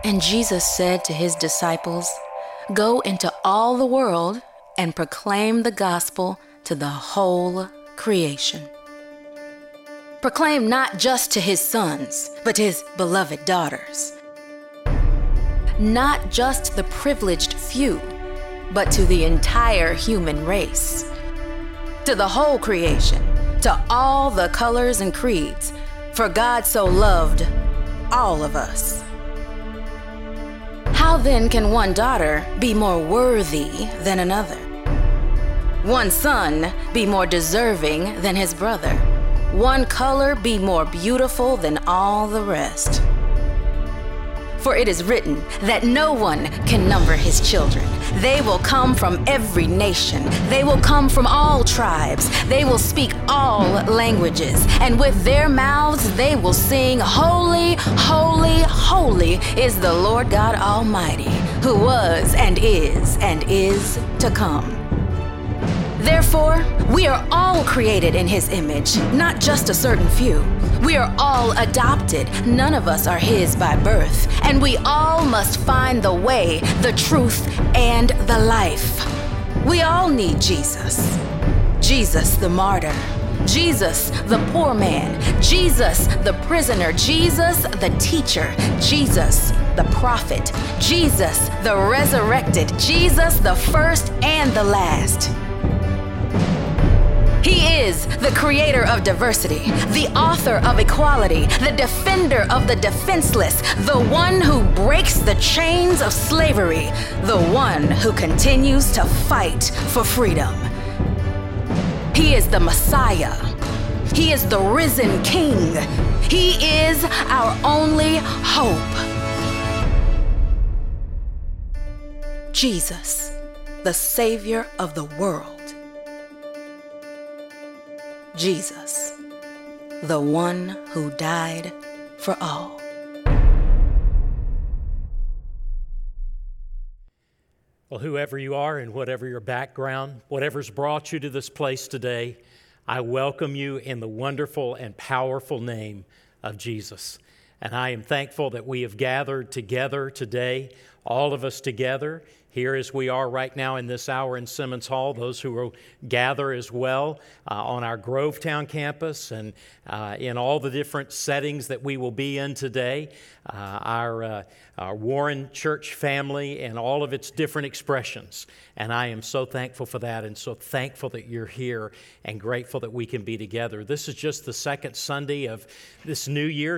And Jesus said to his disciples, "Go into all the world and proclaim the gospel to the whole creation." Proclaim not just to his sons, but his beloved daughters. Not just the privileged few, but to the entire human race. To the whole creation, to all the colors and creeds, for God so loved all of us. How then can one daughter be more worthy than another? One son be more deserving than his brother? One color be more beautiful than all the rest? For it is written that no one can number his children. They will come from every nation. They will come from all tribes. They will speak all languages. And with their mouths they will sing, "Holy, holy, holy is the Lord God Almighty, who was and is to come." Therefore, we are all created in his image, not just a certain few. We are all adopted. None of us are his by birth. And we all must find the way, the truth, and the life. We all need Jesus. Jesus the martyr. Jesus the poor man. Jesus the prisoner. Jesus the teacher. Jesus the prophet. Jesus the resurrected. Jesus the first and the last. He is the creator of diversity, the author of equality, the defender of the defenseless, the one who breaks the chains of slavery, the one who continues to fight for freedom. He is the Messiah. He is the risen King. He is our only hope. Jesus, the Savior of the world. Jesus, the one who died for all. Well, whoever you are and whatever your background, whatever's brought you to this place today, I welcome you in the wonderful and powerful name of Jesus. And I am thankful that we have gathered together today, all of us together, here as we are right now in this hour in Simmons Hall, those who will gather as well on our Grovetown campus and in all the different settings that we will be in today, our Warren Church family and all of its different expressions. And I am so thankful for that and so thankful that you're here and grateful that we can be together. This is just the second Sunday of this new year,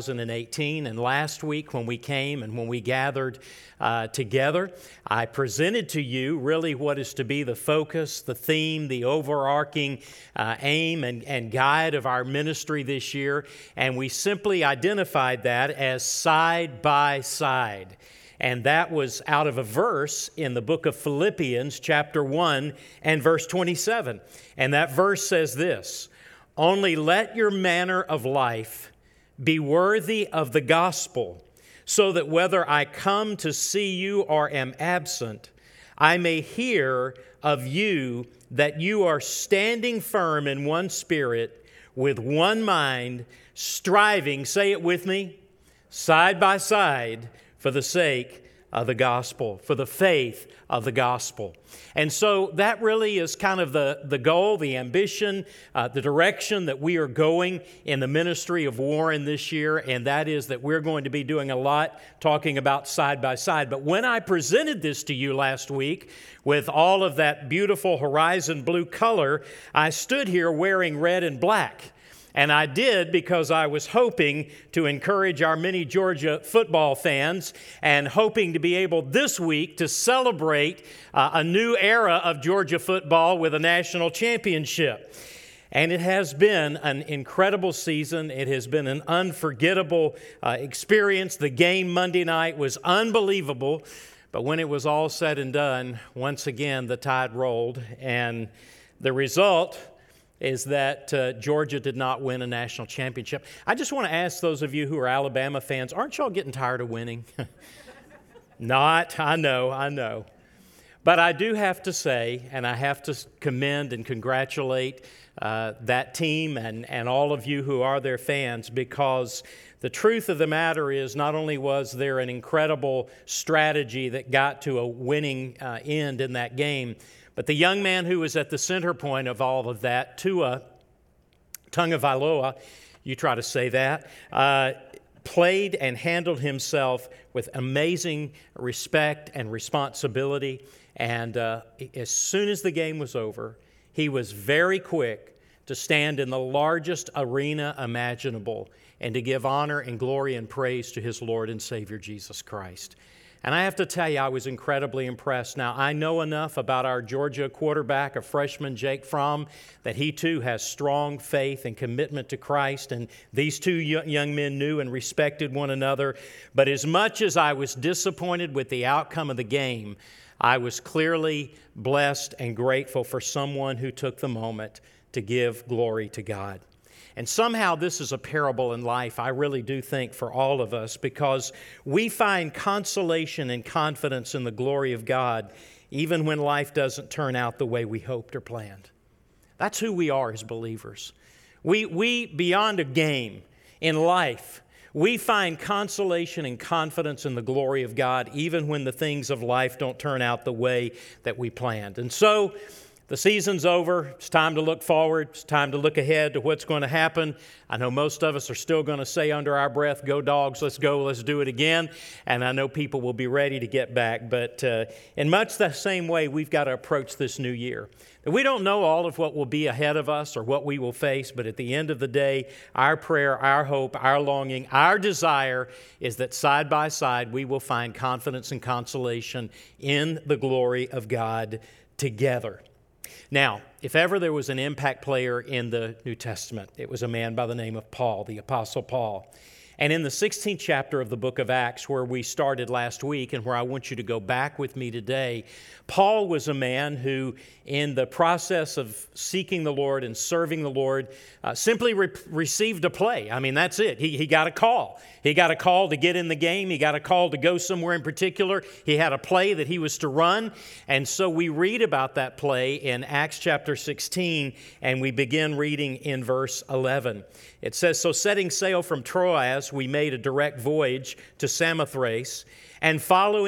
2018. And last week when we came and when we gathered together, I presented to you really what is to be the focus, the theme, the overarching aim and guide of our ministry this year. And we simply identified that as side by side. And that was out of a verse in the book of Philippians, chapter 1 and verse 27. And that verse says this, "Only let your manner of life be worthy of the gospel, so that whether I come to see you or am absent, I may hear of you that you are standing firm in one spirit, with one mind, striving," say it with me, "side by side for the sake of the gospel," for the faith of the gospel. And so that really is kind of the goal, the ambition, the direction that we are going in the ministry of Warren this year, and that is that we're going to be doing a lot talking about side by side. But when I presented this to you last week with all of that beautiful horizon blue color, I stood here wearing red and black. And I did because I was hoping to encourage our many Georgia football fans and hoping to be able this week to celebrate a new era of Georgia football with a national championship. And it has been an incredible season. It has been an unforgettable experience. The game Monday night was unbelievable. But when it was all said and done, once again, the tide rolled. And the result is that Georgia did not win a national championship. I just want to ask those of you who are Alabama fans, aren't y'all getting tired of winning? Not, I know. But I do have to say, and I have to commend and congratulate that team and all of you who are their fans, because the truth of the matter is not only was there an incredible strategy that got to a winning end in that game, but the young man who was at the center point of all of that, Tua Tagovailoa, you try to say that, played and handled himself with amazing respect and responsibility. And as soon as the game was over, he was very quick to stand in the largest arena imaginable and to give honor and glory and praise to his Lord and Savior, Jesus Christ. And I have to tell you, I was incredibly impressed. Now, I know enough about our Georgia quarterback, a freshman, Jake Fromm, that he too has strong faith and commitment to Christ. And these two young men knew and respected one another. But as much as I was disappointed with the outcome of the game, I was clearly blessed and grateful for someone who took the moment to give glory to God. And somehow this is a parable in life, I really do think, for all of us, because we find consolation and confidence in the glory of God even when life doesn't turn out the way we hoped or planned. That's who we are as believers. We beyond a game in life, we find consolation and confidence in the glory of God even when the things of life don't turn out the way that we planned. And so, the season's over. It's time to look forward. It's time to look ahead to what's going to happen. I know most of us are still going to say under our breath, "Go Dogs, let's go, let's do it again." And I know people will be ready to get back. But in much the same way, we've got to approach this new year. We don't know all of what will be ahead of us or what we will face, but at the end of the day, our prayer, our hope, our longing, our desire is that side by side we will find confidence and consolation in the glory of God together. Now, if ever there was an impact player in the New Testament, it was a man by the name of Paul, the Apostle Paul. And in the 16th chapter of the book of Acts, where we started last week and where I want you to go back with me today, Paul was a man who, in the process of seeking the Lord and serving the Lord, simply received a play. I mean, that's it. He got a call. He got a call to get in the game. He got a call to go somewhere in particular. He had a play that he was to run. And so we read about that play in Acts chapter 16, and we begin reading in verse 11. It says, "So setting sail from Troas, we made a direct voyage to Samothrace, and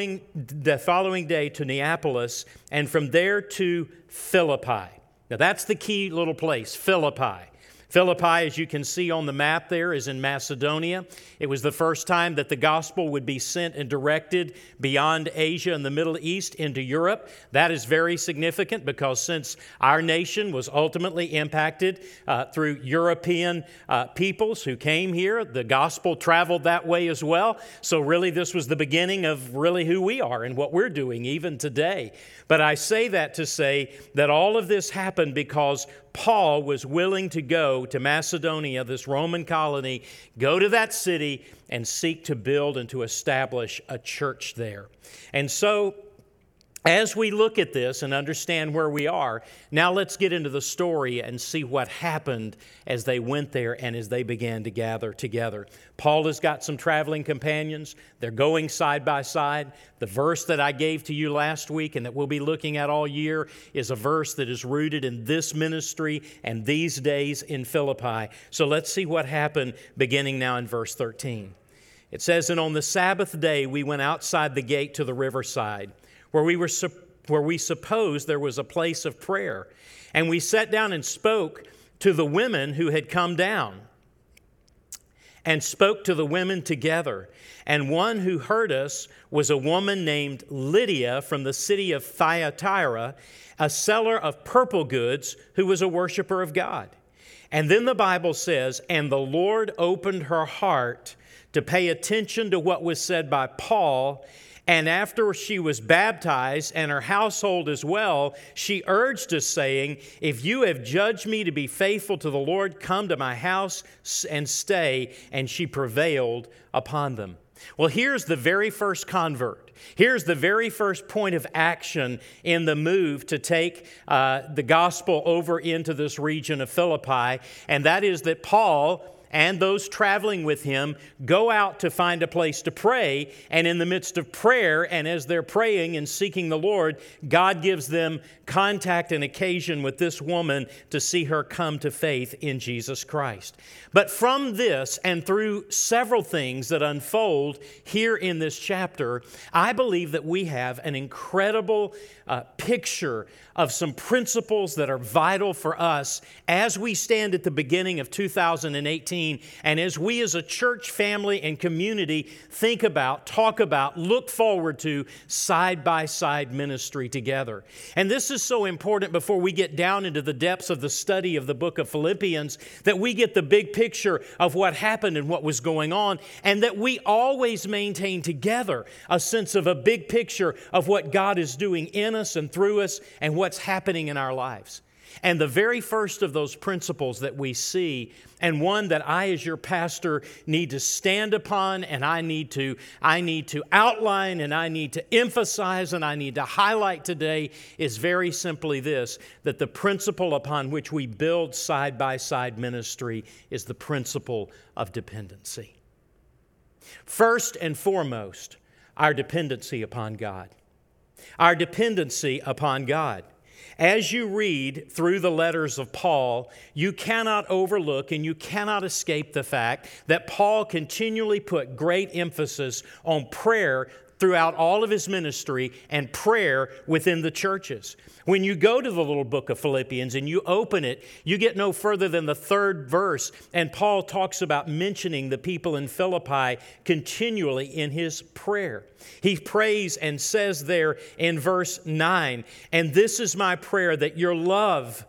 the following day to Neapolis, and from there to Philippi." Now that's the key little place, Philippi. Philippi, as you can see on the map there, is in Macedonia. It was the first time that the gospel would be sent and directed beyond Asia and the Middle East into Europe. That is very significant because since our nation was ultimately impacted through European peoples who came here, the gospel traveled that way as well. So really this was the beginning of really who we are and what we're doing even today. But I say that to say that all of this happened because Paul was willing to go to Macedonia, this Roman colony, go to that city and seek to build and to establish a church there. And so, as we look at this and understand where we are, now let's get into the story and see what happened as they went there and as they began to gather together. Paul has got some traveling companions. They're going side by side. The verse that I gave to you last week and that we'll be looking at all year is a verse that is rooted in this ministry and these days in Philippi. So let's see what happened beginning now in verse 13. It says, "And on the Sabbath day we went outside the gate to the riverside, where we supposed there was a place of prayer. And we sat down and spoke to the women who had come down, and spoke to the women together. And one who heard us was a woman named Lydia from the city of Thyatira, a seller of purple goods, who was a worshiper of God. And then the Bible says, and the Lord opened her heart to pay attention to what was said by Paul. And after she was baptized, and her household as well, she urged us, saying, if you have judged me to be faithful to the Lord, come to my house and stay. And she prevailed upon them." Well, here's the very first convert. Here's the very first point of action in the move to take the gospel over into this region of Philippi. And that is that Paul, and those traveling with him go out to find a place to pray. And in the midst of prayer, and as they're praying and seeking the Lord, God gives them contact and occasion with this woman to see her come to faith in Jesus Christ. But from this and through several things that unfold here in this chapter, I believe that we have an incredible picture of some principles that are vital for us as we stand at the beginning of 2018 and as we as a church family and community think about, talk about, look forward to side-by-side ministry together. And this is so important before we get down into the depths of the study of the book of Philippians, that we get the big picture of what happened and what was going on, and that we always maintain together a sense of a big picture of what God is doing in us and through us and what's happening in our lives. And the very first of those principles that we see, and one that I as your pastor need to stand upon, and I need to outline, and I need to emphasize, and I need to highlight today, is very simply this: that the principle upon which we build side-by-side ministry is the principle of dependency. First and foremost, our dependency upon God. Our dependency upon God. As you read through the letters of Paul, you cannot overlook and you cannot escape the fact that Paul continually put great emphasis on prayer throughout all of his ministry and prayer within the churches. When you go to the little book of Philippians and you open it, you get no further than the 3rd verse, and Paul talks about mentioning the people in Philippi continually in his prayer. He prays and says there in verse 9, "And this is my prayer, that your love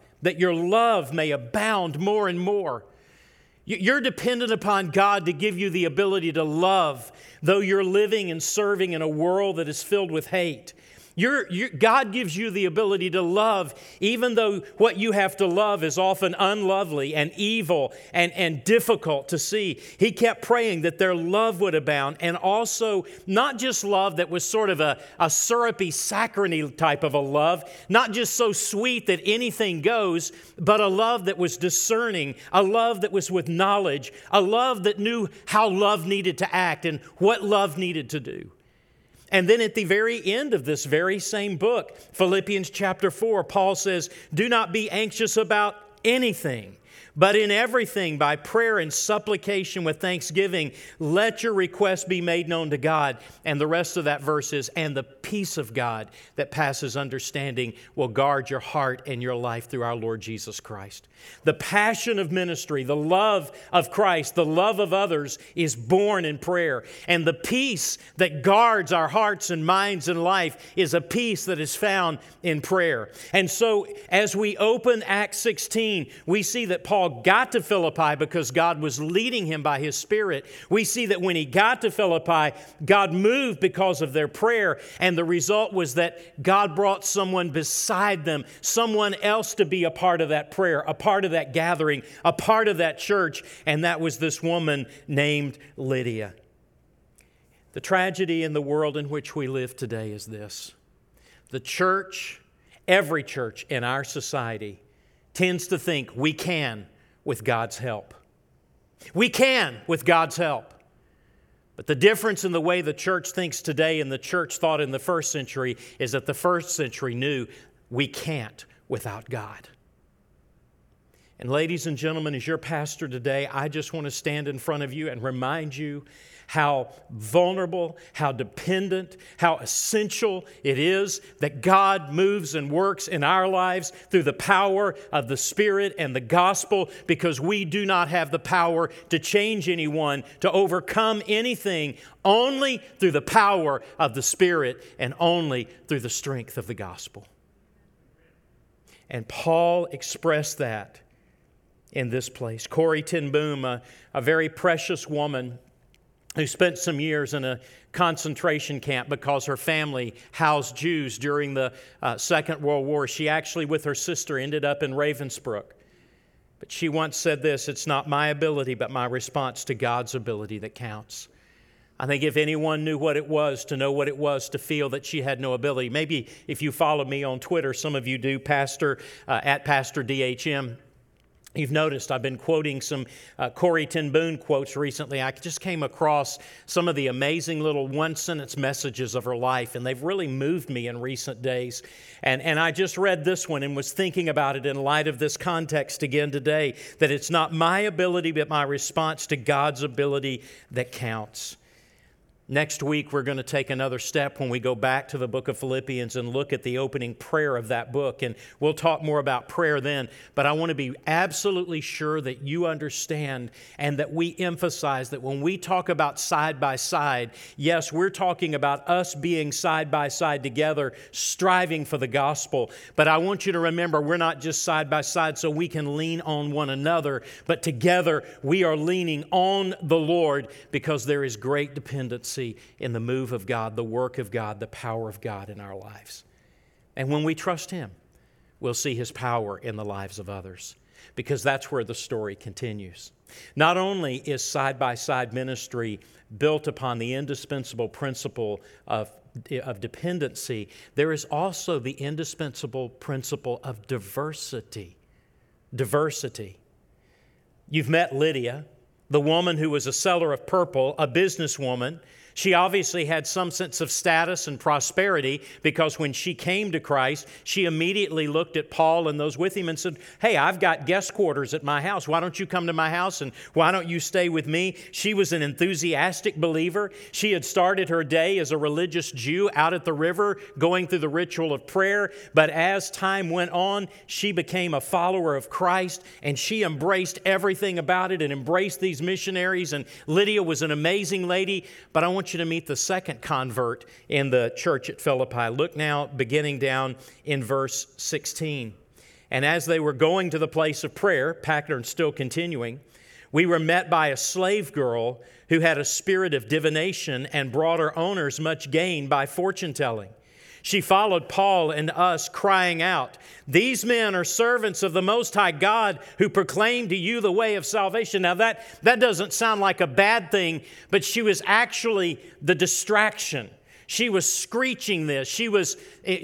may abound more and more." You're dependent upon God to give you the ability to love, though you're living and serving in a world that is filled with hate. God gives you the ability to love, even though what you have to love is often unlovely and evil and difficult to see. He kept praying that their love would abound, and also not just love that was sort of a syrupy, saccharine type of a love, not just so sweet that anything goes, but a love that was discerning, a love that was with knowledge, a love that knew how love needed to act and what love needed to do. And then at the very end of this very same book, Philippians chapter 4, Paul says, "Do not be anxious about anything, but in everything, by prayer and supplication with thanksgiving, let your requests be made known to God." And the rest of that verse is, "And the peace of God that passes understanding will guard your heart and your life through our Lord Jesus Christ." The passion of ministry, the love of Christ, the love of others is born in prayer. And the peace that guards our hearts and minds and life is a peace that is found in prayer. And so as we open Acts 16, we see that Paul got to Philippi because God was leading him by His Spirit. We see that when he got to Philippi, God moved because of their prayer. And the result was that God brought someone beside them, someone else to be a part of that prayer, a part of that gathering, a part of that church, and that was this woman named Lydia. The tragedy in the world in which we live today is this: the church, every church in our society, tends to think we can with God's help. We can with God's help. But the difference in the way the church thinks today and the church thought in the first century is that the first century knew we can't without God. And ladies and gentlemen, as your pastor today, I just want to stand in front of you and remind you how vulnerable, how dependent, how essential it is that God moves and works in our lives through the power of the Spirit and the gospel, because we do not have the power to change anyone, to overcome anything, only through the power of the Spirit and only through the strength of the gospel. And Paul expressed that in this place. Corrie ten Boom, a very precious woman who spent some years in a concentration camp because her family housed Jews during the Second World War. She actually, with her sister, ended up in Ravensbrück. But she once said this: "It's not my ability, but my response to God's ability that counts." I think if anyone knew what it was to know what it was to feel that she had no ability, maybe if you follow me on Twitter, some of you do, Pastor, at Pastor DHM, You've noticed I've been quoting some Corrie ten Boom quotes recently. I just came across some of the amazing little one-sentence messages of her life, and they've really moved me in recent days. And I just read this one and was thinking about it in light of this context again today, that it's not my ability but my response to God's ability that counts. Next week, we're going to take another step when we go back to the book of Philippians and look at the opening prayer of that book. And we'll talk more about prayer then. But I want to be absolutely sure that you understand and that we emphasize that when we talk about side by side, yes, we're talking about us being side by side together, striving for the gospel. But I want you to remember, we're not just side by side so we can lean on one another, but together we are leaning on the Lord because there is great dependency in the move of God, the work of God, the power of God in our lives. And when we trust Him, we'll see His power in the lives of others, because that's where the story continues. Not only is side-by-side ministry built upon the indispensable principle of dependency, there is also the indispensable principle of diversity. Diversity. You've met Lydia, the woman who was a seller of purple, a businesswoman. She obviously had some sense of status and prosperity, because when she came to Christ, she immediately looked at Paul and those with him and said, "Hey, I've got guest quarters at my house. Why don't you come to my house and why don't you stay with me?" She was an enthusiastic believer. She had started her day as a religious Jew out at the river going through the ritual of prayer. But as time went on, she became a follower of Christ, and she embraced everything about it and embraced these missionaries. And Lydia was an amazing lady. But I want you to meet the second convert in the church at Philippi. Look now, beginning down in verse 16. "And as they were going to the place of prayer," pattern still continuing, "we were met by a slave girl who had a spirit of divination and brought her owners much gain by fortune telling. She followed Paul and us, crying out, 'These men are servants of the Most High God who proclaim to you the way of salvation.'" Now that doesn't sound like a bad thing, but she was actually the distraction. She was screeching this. She was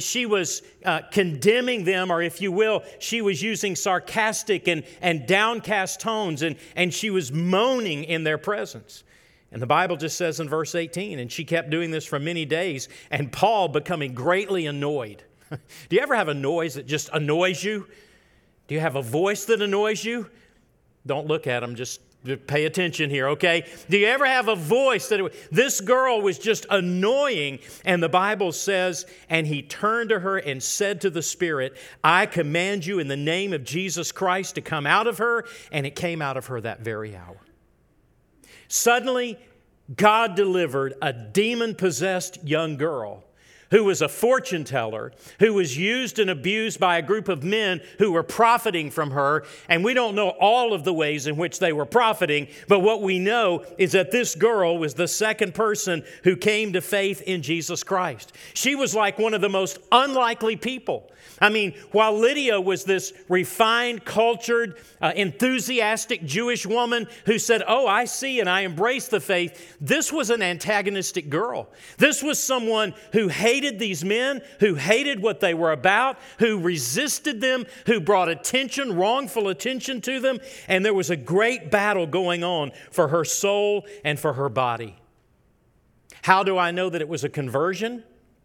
condemning them, or if you will, she was using sarcastic and downcast tones, and she was moaning in their presence. And the Bible just says in verse 18, "And she kept doing this for many days, and Paul becoming greatly annoyed." Do you ever have a noise that just annoys you? Do you have a voice that annoys you? Don't look at them, just pay attention here, okay? Do you ever have a voice that this girl was just annoying? And the Bible says, "And he turned to her and said to the Spirit, 'I command you in the name of Jesus Christ to come out of her.' And it came out of her that very hour." Suddenly, God delivered a demon-possessed young girl who was a fortune teller, who was used and abused by a group of men who were profiting from her. And we don't know all of the ways in which they were profiting, but what we know is that this girl was the second person who came to faith in Jesus Christ. She was like one of the most unlikely people. I mean, while Lydia was this refined, cultured, enthusiastic Jewish woman who said, "Oh, I see and I embrace the faith," this was an antagonistic girl. This was someone who hated these men, who hated what they were about, who resisted them, who brought attention, wrongful attention to them, and there was a great battle going on for her soul and for her body. How do I know that it was a conversion?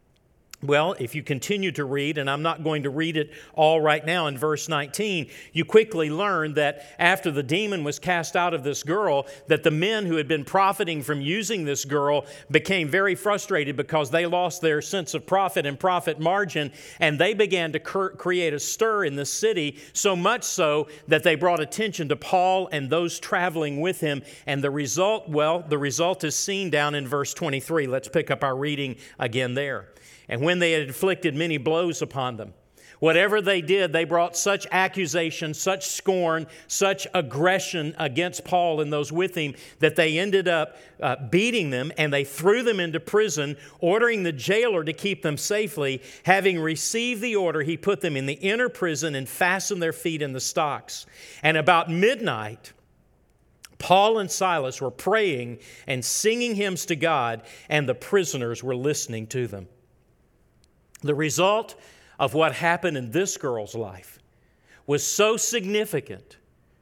Well, if you continue to read, and I'm not going to read it all right now, in verse 19, you quickly learn that after the demon was cast out of this girl, that the men who had been profiting from using this girl became very frustrated because they lost their sense of profit and profit margin, and they began to create a stir in the city, so much so that they brought attention to Paul and those traveling with him. And the result is seen down in verse 23. Let's pick up our reading again there. "And when they had inflicted many blows upon them, whatever they did, they brought such accusation, such scorn, such aggression against Paul and those with him that they ended up beating them, and they threw them into prison, ordering the jailer to keep them safely. Having received the order, he put them in the inner prison and fastened their feet in the stocks. And about midnight, Paul and Silas were praying and singing hymns to God, and the prisoners were listening to them." The result of what happened in this girl's life was so significant,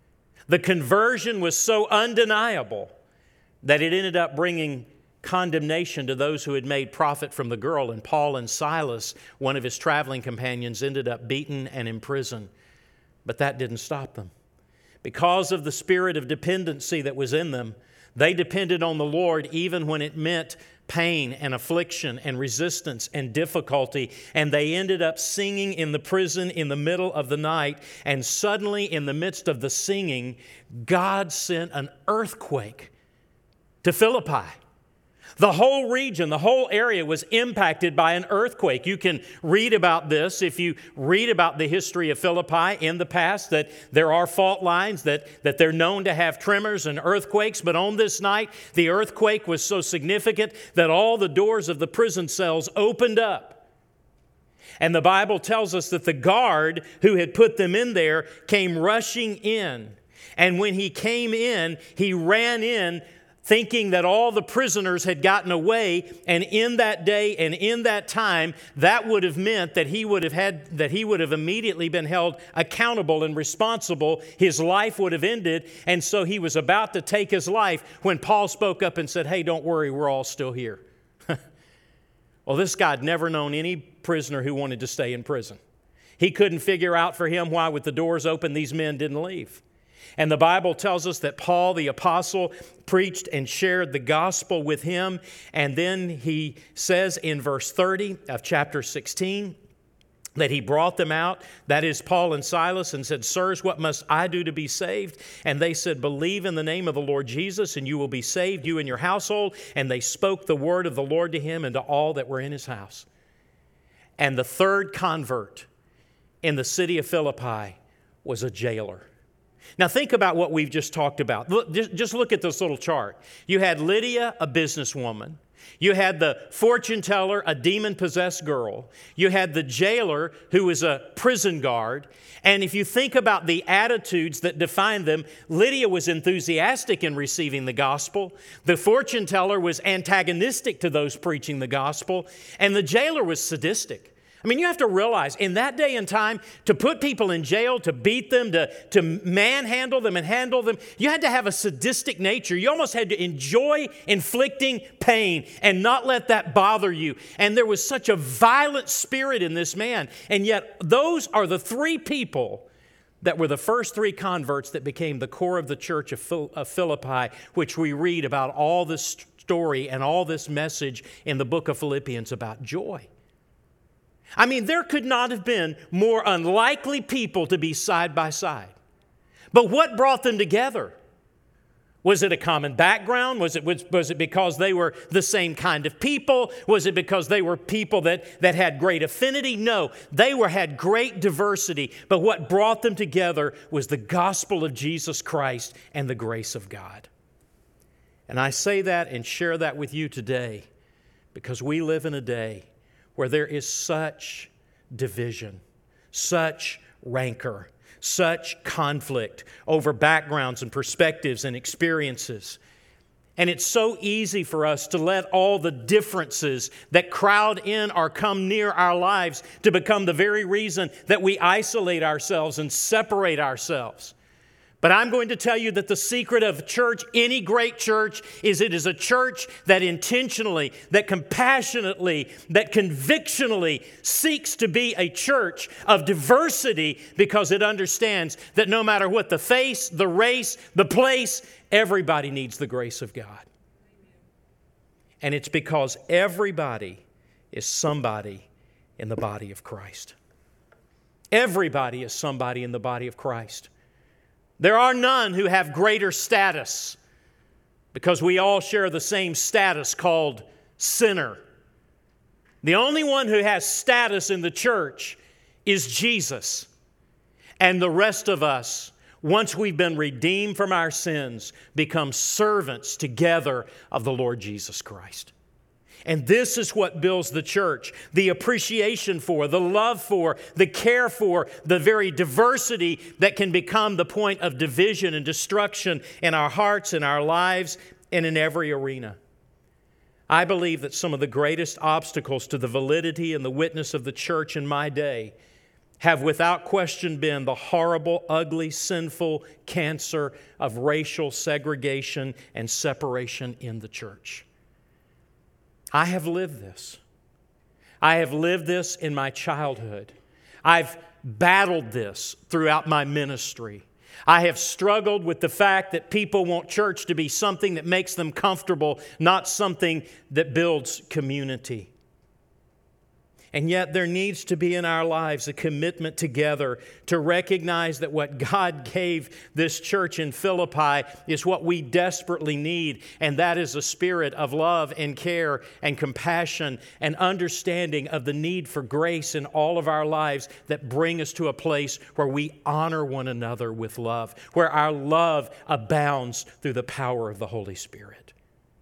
The conversion was so undeniable that it ended up bringing condemnation to those who had made profit from the girl. And Paul and Silas, one of his traveling companions, ended up beaten and imprisoned. But that didn't stop them. Because of the spirit of dependency that was in them, they depended on the Lord even when it meant pain and affliction and resistance and difficulty. And they ended up singing in the prison in the middle of the night. And suddenly, in the midst of the singing, God sent an earthquake to Philippi. The whole region, the whole area was impacted by an earthquake. You can read about this if you read about the history of Philippi in the past, that there are fault lines, that they're known to have tremors and earthquakes. But on this night, the earthquake was so significant that all the doors of the prison cells opened up. And the Bible tells us that the guard who had put them in there came rushing in. And when he came in, he ran in thinking that all the prisoners had gotten away, and in that day and in that time, that would have meant that he would have immediately been held accountable and responsible. His life would have ended, and so he was about to take his life when Paul spoke up and said, "Hey, don't worry, we're all still here." Well, this guy had never known any prisoner who wanted to stay in prison. He couldn't figure out for him why, with the doors open, these men didn't leave. And the Bible tells us that Paul, the apostle, preached and shared the gospel with him. And then he says in verse 30 of chapter 16 that he brought them out, that is Paul and Silas, and said, "Sirs, what must I do to be saved?" And they said, "Believe in the name of the Lord Jesus, and you will be saved, you and your household." And they spoke the word of the Lord to him and to all that were in his house. And the third convert in the city of Philippi was a jailer. Now think about what we've just talked about. Just look at this little chart. You had Lydia, a businesswoman. You had the fortune teller, a demon-possessed girl. You had the jailer, who was a prison guard. And if you think about the attitudes that defined them, Lydia was enthusiastic in receiving the gospel. The fortune teller was antagonistic to those preaching the gospel. And the jailer was sadistic. I mean, you have to realize, in that day and time, to put people in jail, to beat them, to manhandle them and handle them, you had to have a sadistic nature. You almost had to enjoy inflicting pain and not let that bother you. And there was such a violent spirit in this man. And yet, those are the three people that were the first three converts that became the core of the church of Philippi, which we read about all this story and all this message in the book of Philippians about joy. I mean, there could not have been more unlikely people to be side by side. But what brought them together? Was it a common background? Was it because they were the same kind of people? Was it because they were people that had great affinity? No, they had great diversity. But what brought them together was the gospel of Jesus Christ and the grace of God. And I say that and share that with you today because we live in a day where there is such division, such rancor, such conflict over backgrounds and perspectives and experiences. And it's so easy for us to let all the differences that crowd in or come near our lives to become the very reason that we isolate ourselves and separate ourselves. But I'm going to tell you that the secret of church, any great church, is it is a church that intentionally, that compassionately, that convictionally seeks to be a church of diversity because it understands that no matter what the face, the race, the place, everybody needs the grace of God. And it's because everybody is somebody in the body of Christ. Everybody is somebody in the body of Christ. There are none who have greater status because we all share the same status called sinner. The only one who has status in the church is Jesus. And the rest of us, once we've been redeemed from our sins, become servants together of the Lord Jesus Christ. And this is what builds the church, the appreciation for, the love for, the care for, the very diversity that can become the point of division and destruction in our hearts, in our lives, and in every arena. I believe that some of the greatest obstacles to the validity and the witness of the church in my day have without question been the horrible, ugly, sinful cancer of racial segregation and separation in the church. I have lived this. I have lived this in my childhood. I've battled this throughout my ministry. I have struggled with the fact that people want church to be something that makes them comfortable, not something that builds community. And yet there needs to be in our lives a commitment together to recognize that what God gave this church in Philippi is what we desperately need, and that is a spirit of love and care and compassion and understanding of the need for grace in all of our lives that bring us to a place where we honor one another with love, where our love abounds through the power of the Holy Spirit.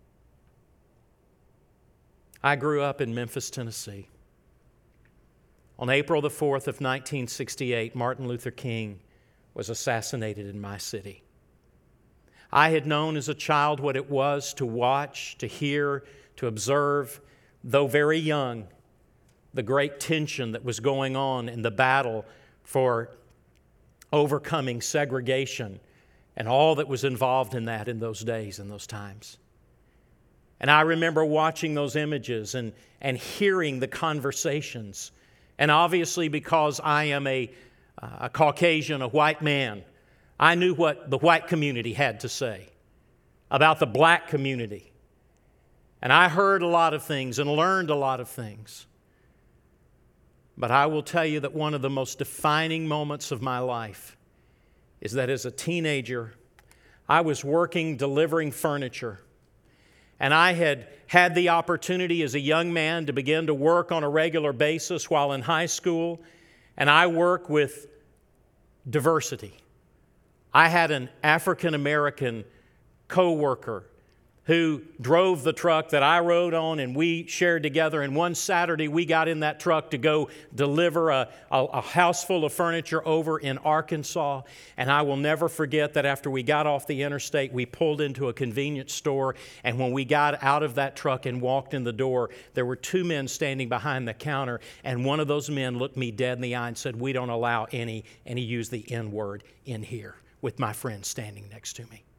I grew up in Memphis, Tennessee. On April the 4th of 1968, Martin Luther King was assassinated in my city. I had known as a child what it was to watch, to hear, to observe, though very young, the great tension that was going on in the battle for overcoming segregation and all that was involved in that in those days and those times. And I remember watching those images and hearing the conversations. And obviously, because I am a Caucasian, a white man, I knew what the white community had to say about the black community. And I heard a lot of things and learned a lot of things. But I will tell you that one of the most defining moments of my life is that as a teenager, I was working delivering furniture. And I had the opportunity as a young man to begin to work on a regular basis while in high school. And I work with diversity. I had an African American co-worker who drove the truck that I rode on, and we shared together. And one Saturday, we got in that truck to go deliver a house full of furniture over in Arkansas. And I will never forget that after we got off the interstate, we pulled into a convenience store. And when we got out of that truck and walked in the door, there were two men standing behind the counter. And one of those men looked me dead in the eye and said, "We don't allow any," and he used the N-word, "in here," with my friend standing next to me.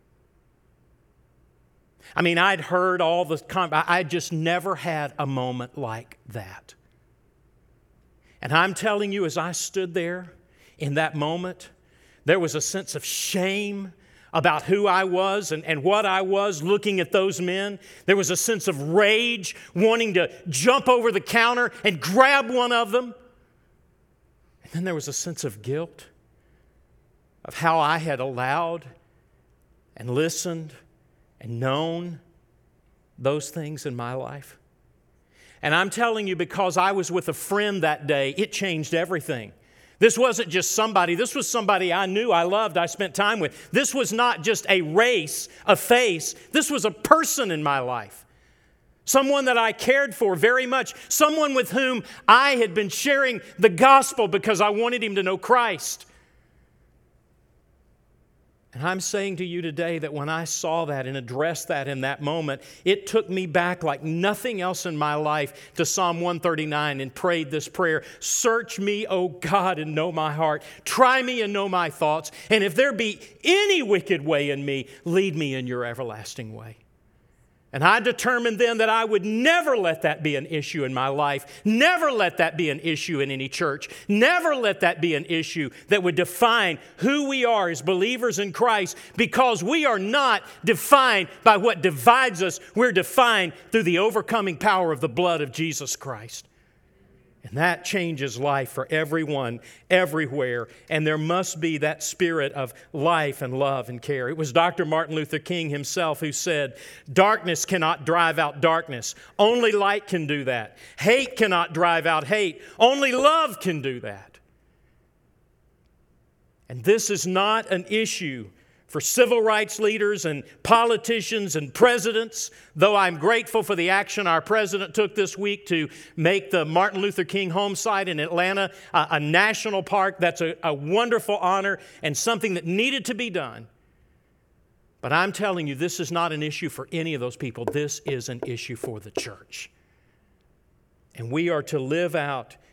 I mean, I'd heard all the I just never had a moment like that. And I'm telling you, as I stood there in that moment, there was a sense of shame about who I was and what I was looking at those men. There was a sense of rage, wanting to jump over the counter and grab one of them. And then there was a sense of guilt of how I had allowed and listened and known those things in my life. And I'm telling you, because I was with a friend that day, it changed everything. This wasn't just somebody. This was somebody I knew, I loved, I spent time with. This was not just a race, a face. This was a person in my life. Someone that I cared for very much. Someone with whom I had been sharing the gospel because I wanted him to know Christ. And I'm saying to you today that when I saw that and addressed that in that moment, it took me back like nothing else in my life to Psalm 139 and prayed this prayer. "Search me, O God, and know my heart. Try me and know my thoughts. And if there be any wicked way in me, lead me in your everlasting way." And I determined then that I would never let that be an issue in my life. Never let that be an issue in any church. Never let that be an issue that would define who we are as believers in Christ, because we are not defined by what divides us. We're defined through the overcoming power of the blood of Jesus Christ. And that changes life for everyone, everywhere. And there must be that spirit of life and love and care. It was Dr. Martin Luther King himself who said, "Darkness cannot drive out darkness. Only light can do that. Hate cannot drive out hate. Only love can do that." And this is not an issue for civil rights leaders and politicians and presidents, though I'm grateful for the action our president took this week to make the Martin Luther King home site in Atlanta a national park. That's a wonderful honor and something that needed to be done. But I'm telling you, this is not an issue for any of those people. This is an issue for the church. And we are to live out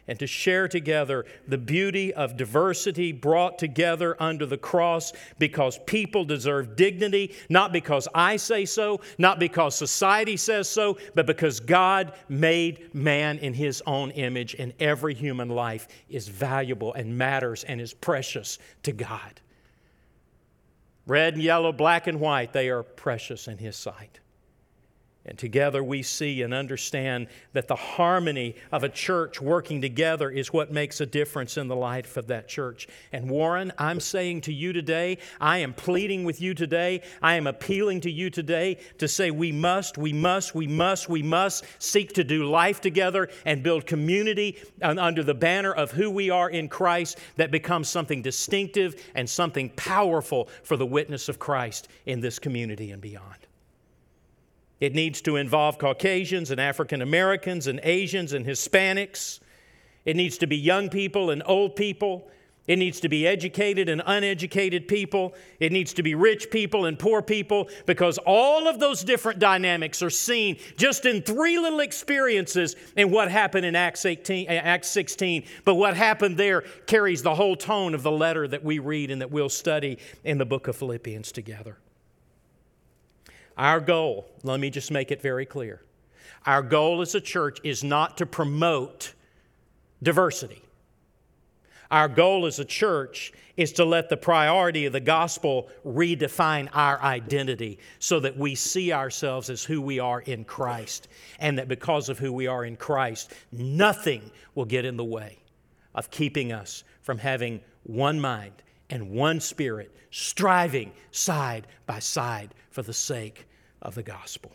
and to share together the beauty of diversity brought together under the cross, because people deserve dignity, not because I say so, not because society says so, but because God made man in His own image, and every human life is valuable and matters and is precious to God. Red and yellow, black and white, they are precious in His sight. And together we see and understand that the harmony of a church working together is what makes a difference in the life of that church. And Warren, I'm saying to you today, I am pleading with you today, I am appealing to you today to say we must seek to do life together and build community under the banner of who we are in Christ that becomes something distinctive and something powerful for the witness of Christ in this community and beyond. It needs to involve Caucasians and African Americans and Asians and Hispanics. It needs to be young people and old people. It needs to be educated and uneducated people. It needs to be rich people and poor people, because all of those different dynamics are seen just in three little experiences in what happened in Acts 16. But what happened there carries the whole tone of the letter that we read and that we'll study in the book of Philippians together. Our goal, let me just make it very clear, our goal as a church is not to promote diversity. Our goal as a church is to let the priority of the gospel redefine our identity so that we see ourselves as who we are in Christ, and that because of who we are in Christ, nothing will get in the way of keeping us from having one mind and one spirit, striving side by side for the sake of the gospel.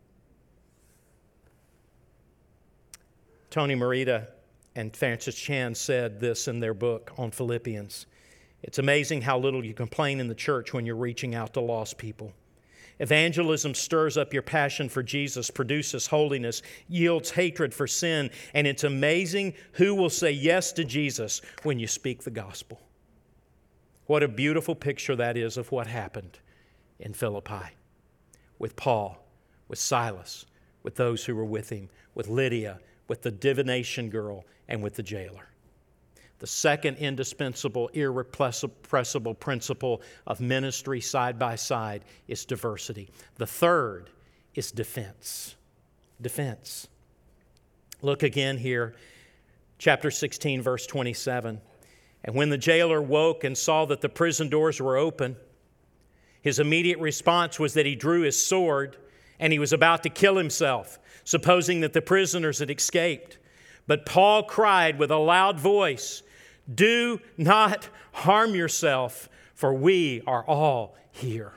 Tony Merida and Francis Chan said this in their book on Philippians. It's amazing how little you complain in the church when you're reaching out to lost people. Evangelism stirs up your passion for Jesus, produces holiness, yields hatred for sin, and it's amazing who will say yes to Jesus when you speak the gospel. What a beautiful picture that is of what happened in Philippi with Paul, with Silas, with those who were with him, with Lydia, with the divination girl, and with the jailer. The second indispensable, irrepressible principle of ministry side by side is diversity. The third is defense. Defense. Look again here, chapter 16, verse 27. And when the jailer woke and saw that the prison doors were open, his immediate response was that he drew his sword and he was about to kill himself, supposing that the prisoners had escaped. But Paul cried with a loud voice, "Do not harm yourself, for we are all here."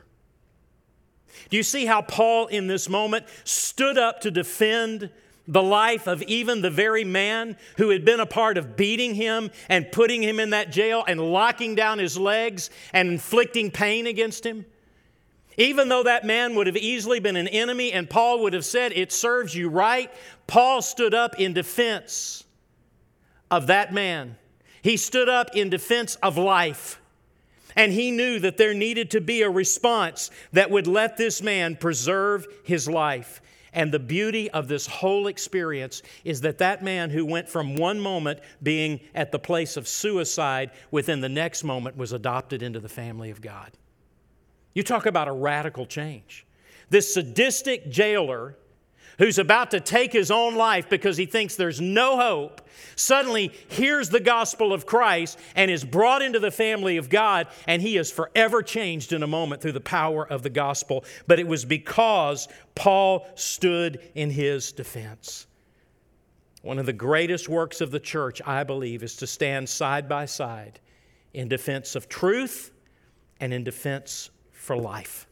Do you see how Paul in this moment stood up to defend the life of even the very man who had been a part of beating him and putting him in that jail and locking down his legs and inflicting pain against him? Even though that man would have easily been an enemy and Paul would have said, "It serves you right," Paul stood up in defense of that man. He stood up in defense of life. And he knew that there needed to be a response that would let this man preserve his life. And the beauty of this whole experience is that that man who went from one moment being at the place of suicide, within the next moment was adopted into the family of God. You talk about a radical change. This sadistic jailer who's about to take his own life because he thinks there's no hope, suddenly hears the gospel of Christ and is brought into the family of God, and he is forever changed in a moment through the power of the gospel. But it was because Paul stood in his defense. One of the greatest works of the church, I believe, is to stand side by side in defense of truth and in defense for life.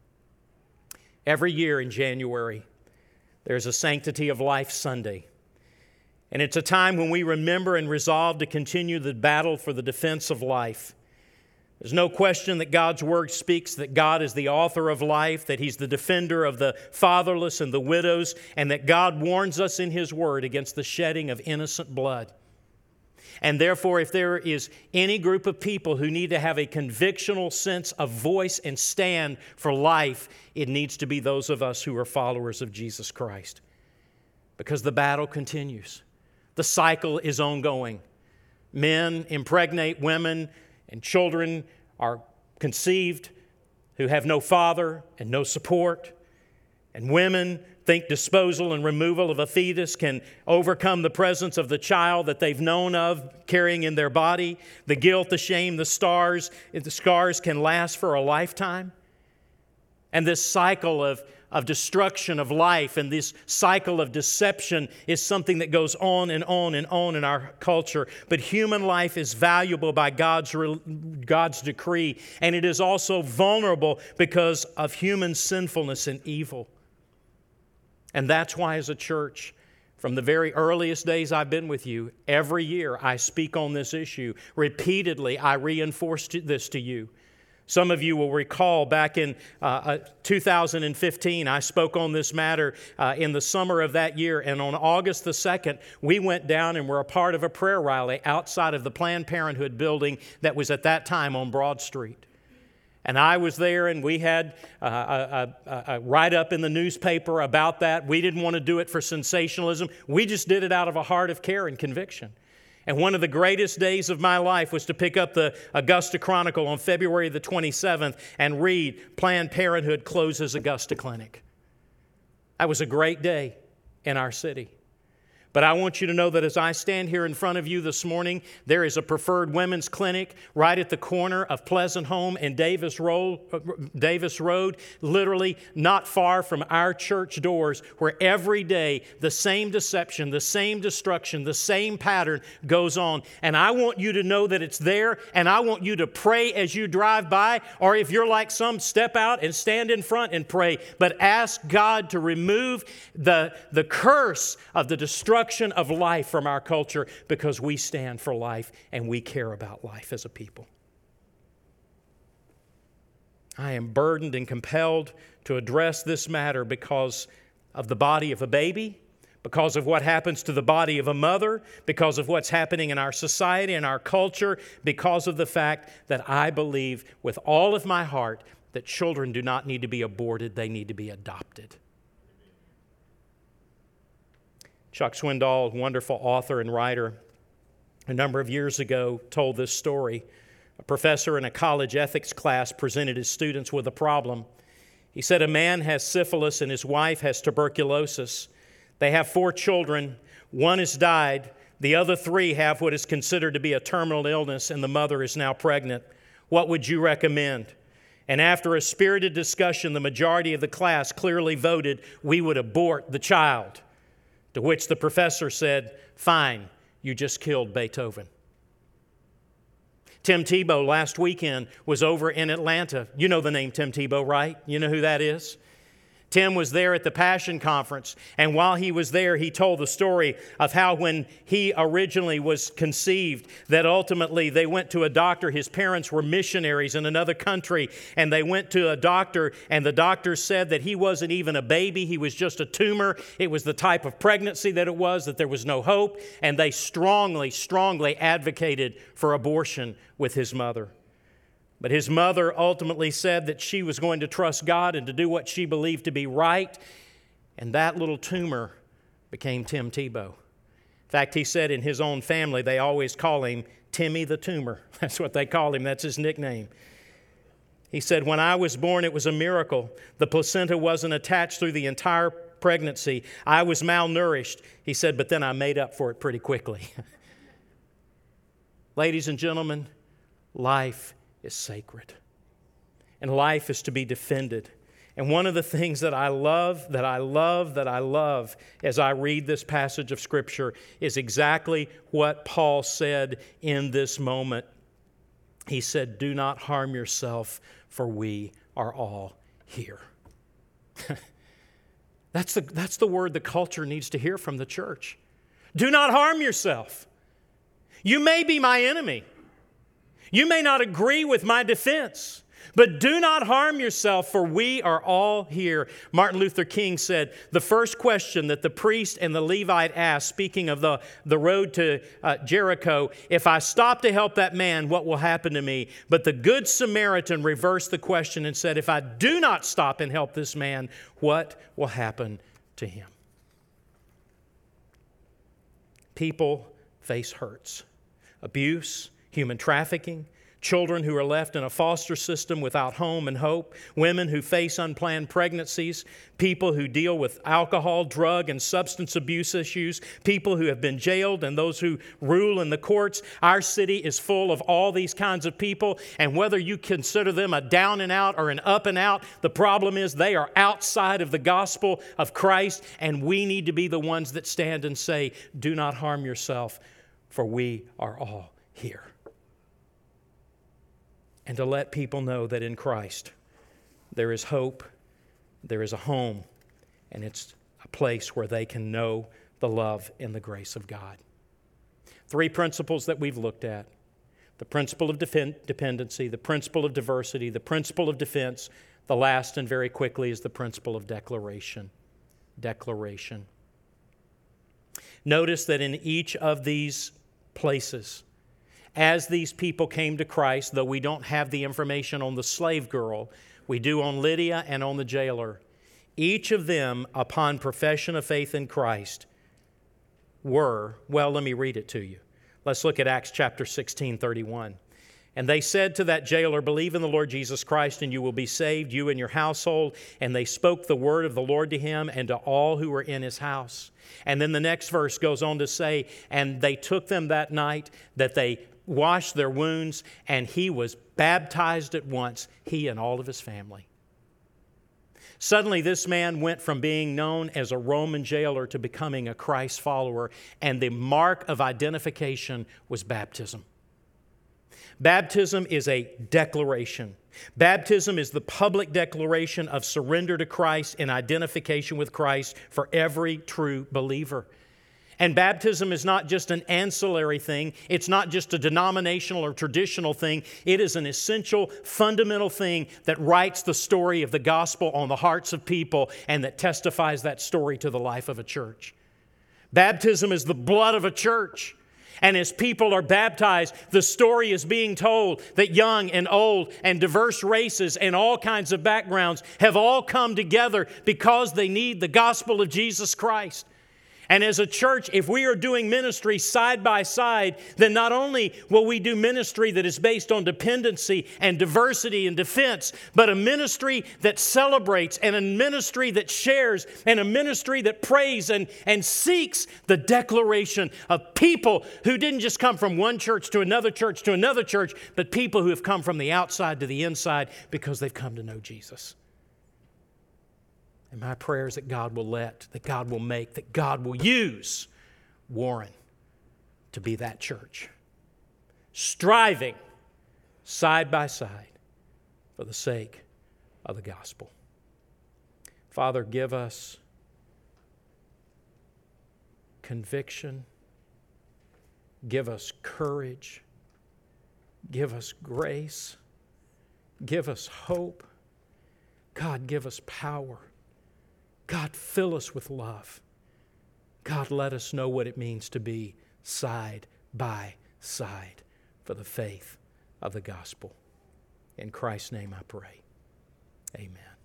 Every year in January, there's a Sanctity of Life Sunday. And it's a time when we remember and resolve to continue the battle for the defense of life. There's no question that God's Word speaks that God is the author of life, that He's the defender of the fatherless and the widows, and that God warns us in His Word against the shedding of innocent blood. And therefore, if there is any group of people who need to have a convictional sense of voice and stand for life, it needs to be those of us who are followers of Jesus Christ. Because the battle continues. The cycle is ongoing. Men impregnate women, and children are conceived who have no father and no support. And women think disposal and removal of a fetus can overcome the presence of the child that they've known of carrying in their body. The guilt, the shame, the scars can last for a lifetime. And this cycle of destruction of life and this cycle of deception is something that goes on and on and on in our culture. But human life is valuable by God's decree, and it is also vulnerable because of human sinfulness and evil. And that's why as a church, from the very earliest days I've been with you, every year I speak on this issue. Repeatedly, I reinforce this to you. Some of you will recall back in 2015, I spoke on this matter in the summer of that year. And on August the 2nd, we went down and were a part of a prayer rally outside of the Planned Parenthood building that was at that time on Broad Street. And I was there, and we had a write-up in the newspaper about that. We didn't want to do it for sensationalism. We just did it out of a heart of care and conviction. And one of the greatest days of my life was to pick up the Augusta Chronicle on February the 27th and read, Planned Parenthood closes Augusta Clinic. That was a great day in our city. But I want you to know that as I stand here in front of you this morning, there is a Preferred Women's Clinic right at the corner of Pleasant Home and Davis Road, literally not far from our church doors, where every day the same deception, the same destruction, the same pattern goes on. And I want you to know that it's there, and I want you to pray as you drive by, or if you're like some, step out and stand in front and pray. But ask God to remove the curse of the destruction of life from our culture, because we stand for life and we care about life as a people. I am burdened and compelled to address this matter because of the body of a baby, because of what happens to the body of a mother, because of what's happening in our society and our culture, because of the fact that I believe with all of my heart that children do not need to be aborted, they need to be adopted. Chuck Swindoll, wonderful author and writer, a number of years ago told this story. A professor in a college ethics class presented his students with a problem. He said, a man has syphilis and his wife has tuberculosis. They have 4 children. One has died. The other 3 have what is considered to be a terminal illness, and the mother is now pregnant. What would you recommend? And after a spirited discussion, the majority of the class clearly voted, we would abort the child. To which the professor said, fine, you just killed Beethoven. Tim Tebow last weekend was over in Atlanta. You know the name Tim Tebow, right? You know who that is? Tim was there at the Passion Conference, and while he was there, he told the story of how when he originally was conceived, that ultimately they went to a doctor. His parents were missionaries in another country, and they went to a doctor, and the doctor said that he wasn't even a baby, he was just a tumor. It was the type of pregnancy that it was, that there was no hope, and they strongly, strongly advocated for abortion with his mother. But his mother ultimately said that she was going to trust God and to do what she believed to be right. And that little tumor became Tim Tebow. In fact, he said in his own family, they always call him Timmy the Tumor. That's what they call him. That's his nickname. He said, when I was born, it was a miracle. The placenta wasn't attached through the entire pregnancy. I was malnourished. He said, but then I made up for it pretty quickly. Ladies and gentlemen, life is sacred, and life is to be defended. And one of the things that I love as I read this passage of Scripture is exactly what Paul said in this moment. He said, do not harm yourself, for we are all here. That's the word the culture needs to hear from the church. Do not harm yourself. You may be my enemy. You may not agree with my defense, but do not harm yourself, for we are all here. Martin Luther King said, the first question that the priest and the Levite asked, speaking of the road to Jericho, if I stop to help that man, what will happen to me? But the Good Samaritan reversed the question and said, if I do not stop and help this man, what will happen to him? people face hurts, abuse, human trafficking, children who are left in a foster system without home and hope, women who face unplanned pregnancies, people who deal with alcohol, drug, and substance abuse issues, people who have been jailed, and those who rule in the courts. Our city is full of all these kinds of people, and whether you consider them a down and out or an up and out, the problem is they are outside of the gospel of Christ, and we need to be the ones that stand and say, do not harm yourself, for we are all here. And to let people know that in Christ there is hope, there is a home, and it's a place where they can know the love and the grace of God. 3 principles that we've looked at: the principle of dependency, the principle of diversity, the principle of defense. The last, and very quickly, is the principle of declaration. Declaration. Notice that in each of these places, as these people came to Christ, though we don't have the information on the slave girl, we do on Lydia and on the jailer. Each of them, upon profession of faith in Christ, were, well, let me read it to you. Let's look at Acts chapter 16:31. And they said to that jailer, believe in the Lord Jesus Christ, and you will be saved, you and your household. And they spoke the word of the Lord to him and to all who were in his house. And then the next verse goes on to say, and they took them that night, that they washed their wounds, and he was baptized at once, he and all of his family. Suddenly, this man went from being known as a Roman jailer to becoming a Christ follower, and the mark of identification was baptism. Baptism is a declaration. Baptism is the public declaration of surrender to Christ and identification with Christ for every true believer. And baptism is not just an ancillary thing. It's not just a denominational or traditional thing. It is an essential, fundamental thing that writes the story of the gospel on the hearts of people and that testifies that story to the life of a church. Baptism is the blood of a church. And as people are baptized, the story is being told that young and old and diverse races and all kinds of backgrounds have all come together because they need the gospel of Jesus Christ. And as a church, if we are doing ministry side by side, then not only will we do ministry that is based on dependency and diversity and defense, but a ministry that celebrates and a ministry that shares and a ministry that prays and seeks the declaration of people who didn't just come from one church to another church to another church, but people who have come from the outside to the inside because they've come to know Jesus. And my prayer is that God will let, that God will make, that God will use Warren to be that church, striving side by side for the sake of the gospel. Father, give us conviction, give us courage, give us grace, give us hope. God, give us power. God, fill us with love. God, let us know what it means to be side by side for the faith of the gospel. In Christ's name I pray. Amen.